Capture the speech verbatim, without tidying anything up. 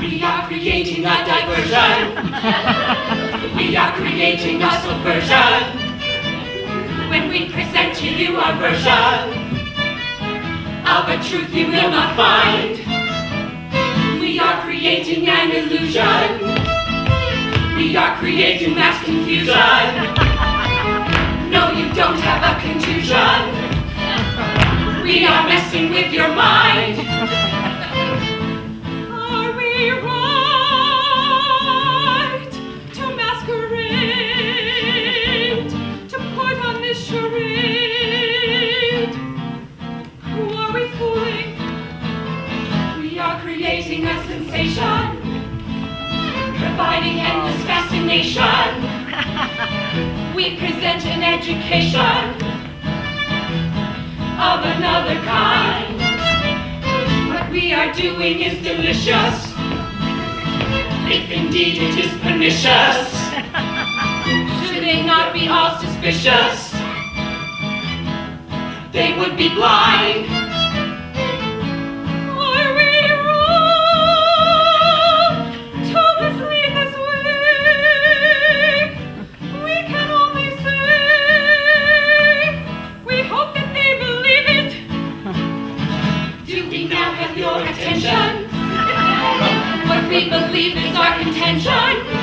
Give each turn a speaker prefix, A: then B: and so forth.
A: We are creating a diversion. We are creating a subversion. When we present to you a version of a truth you will not find. We are creating an illusion. We are creating mass confusion. No, you don't have a contusion. We are messing with your mind.
B: Are we right to masquerade, to put on this charade? Who are we fooling?
A: We are creating a sensation, providing endless fascination. We present an education of another kind. What we are doing is delicious, if indeed it is pernicious. Should they not be all suspicious? They would be blind.
B: Are we wrong to mislead this way? We can only say we hope that they believe it.
A: Do we now have your attention? What we believe is our contention.